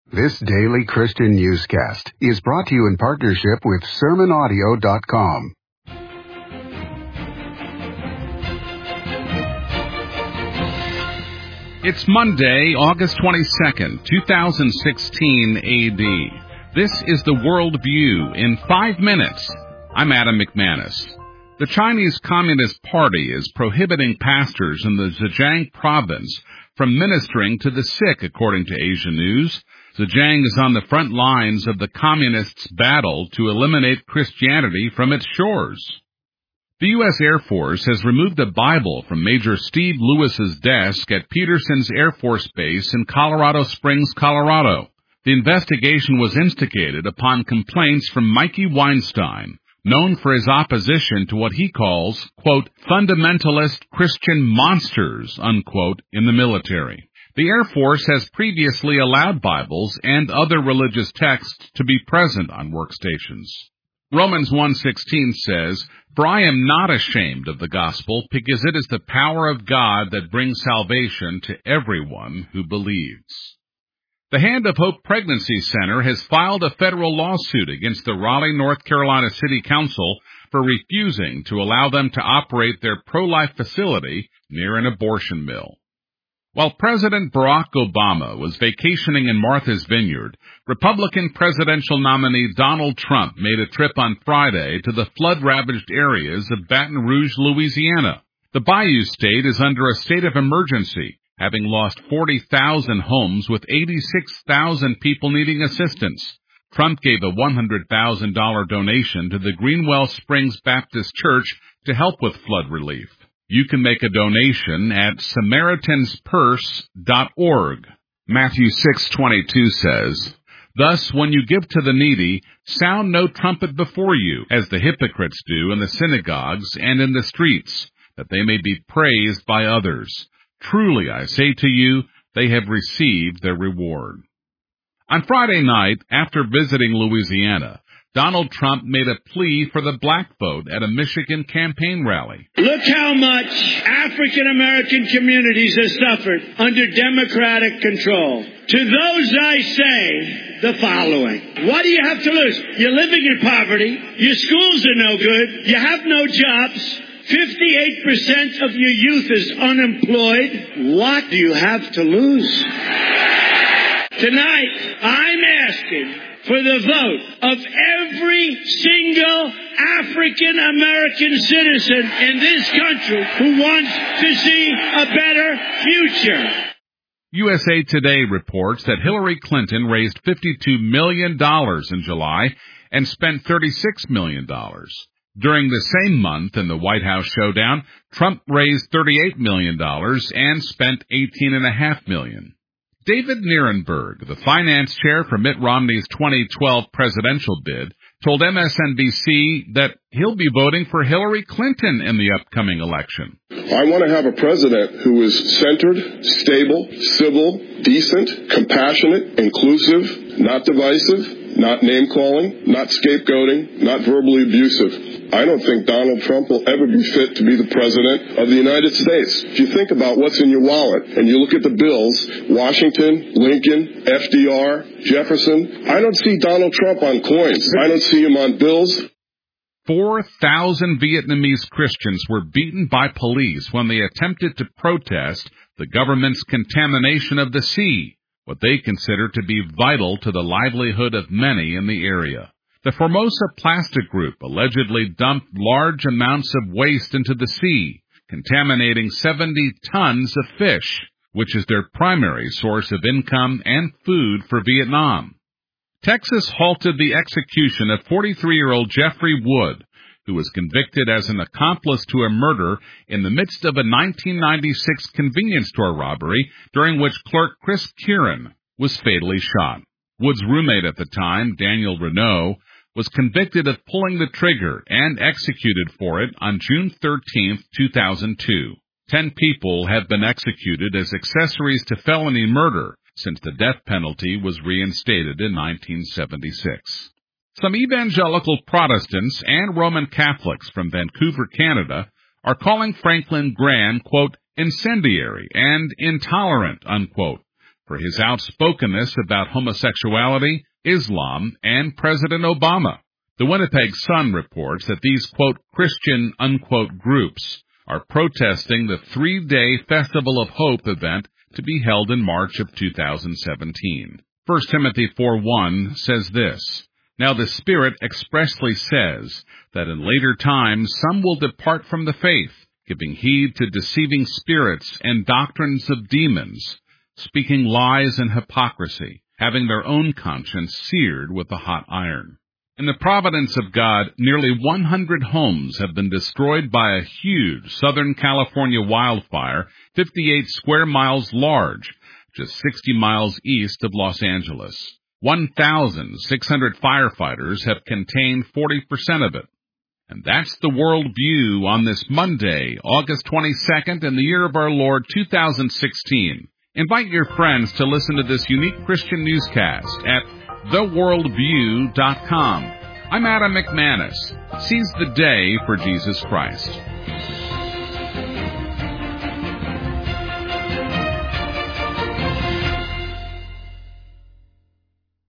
This daily Christian newscast is brought to you in partnership with SermonAudio.com. It's Monday, August 22nd, 2016 AD. This is the World View in 5 minutes. I'm Adam McManus. The Chinese Communist Party is prohibiting pastors in the Zhejiang province from ministering to the sick, according to Asia News. Zhejiang is on the front lines of the Communists' battle to eliminate Christianity from its shores. The U.S. Air Force has removed a Bible from Major Steve Lewis's desk at Peterson's Air Force Base in Colorado Springs, Colorado. The investigation was instigated upon complaints from Mikey Weinstein, known for his opposition to what he calls, quote, fundamentalist Christian monsters, unquote, in the military. The Air Force has previously allowed Bibles and other religious texts to be present on workstations. Romans 1:16 says, "For I am not ashamed of the gospel, because it is the power of God that brings salvation to everyone who believes." The Hand of Hope Pregnancy Center has filed a federal lawsuit against the Raleigh, North Carolina City Council for refusing to allow them to operate their pro-life facility near an abortion mill. While President Barack Obama was vacationing in Martha's Vineyard, Republican presidential nominee Donald Trump made a trip on Friday to the flood-ravaged areas of Baton Rouge, Louisiana. The Bayou State is under a state of emergency, having lost 40,000 homes with 86,000 people needing assistance. Trump gave a $100,000 donation to the Greenwell Springs Baptist Church to help with flood relief. You can make a donation at SamaritansPurse.org. Matthew 6:22 says, "Thus, when you give to the needy, sound no trumpet before you, as the hypocrites do in the synagogues and in the streets, that they may be praised by others. Truly, I say to you, they have received their reward." On Friday night, after visiting Louisiana, Donald Trump made a plea for the black vote at a Michigan campaign rally. Look how much African American communities have suffered under Democratic control. To those I say the following. What do you have to lose? You're living in poverty. Your schools are no good. You have no jobs. 58% of your youth is unemployed. What do you have to lose? Tonight, I'm asking for the vote of every single African-American citizen in this country who wants to see a better future. USA Today reports that Hillary Clinton raised $52 million in July and spent $36 million. During the same month in the White House showdown, Trump raised $38 million and spent $18.5 million. David Nierenberg, the finance chair for Mitt Romney's 2012 presidential bid, told MSNBC that he'll be voting for Hillary Clinton in the upcoming election. I want to have a president who is centered, stable, civil, decent, compassionate, inclusive, not divisive, not name-calling, not scapegoating, not verbally abusive. I don't think Donald Trump will ever be fit to be the president of the United States. If you think about what's in your wallet and you look at the bills, Washington, Lincoln, FDR, Jefferson, I don't see Donald Trump on coins. I don't see him on bills. 4,000 Vietnamese Christians were beaten by police when they attempted to protest the government's contamination of the sea, what they consider to be vital to the livelihood of many in the area. The Formosa Plastic Group allegedly dumped large amounts of waste into the sea, contaminating 70 tons of fish, which is their primary source of income and food for Vietnam. Texas halted the execution of 43-year-old Jeffrey Wood, who was convicted as an accomplice to a murder in the midst of a 1996 convenience store robbery during which clerk Chris Kieran was fatally shot. Wood's roommate at the time, Daniel Renault, was convicted of pulling the trigger and executed for it on June 13, 2002. 10 people have been executed as accessories to felony murder since the death penalty was reinstated in 1976. Some evangelical Protestants and Roman Catholics from Vancouver, Canada, are calling Franklin Graham, quote, incendiary and intolerant, unquote, for his outspokenness about homosexuality, Islam, and President Obama. The Winnipeg Sun reports that these, quote, Christian, unquote, groups are protesting the 3-day Festival of Hope event to be held in March of 2017. 1 Timothy 4:1 says this, "Now the Spirit expressly says that in later times some will depart from the faith, giving heed to deceiving spirits and doctrines of demons, speaking lies and hypocrisy, having their own conscience seared with a hot iron." In the providence of God, nearly 100 homes have been destroyed by a huge Southern California wildfire, 58 square miles large, just 60 miles east of Los Angeles. 1,600 firefighters have contained 40% of it. And that's the World View on this Monday, August 22nd, in the year of our Lord 2016. Invite your friends to listen to this unique Christian newscast at theworldview.com. I'm Adam McManus. Seize the day for Jesus Christ.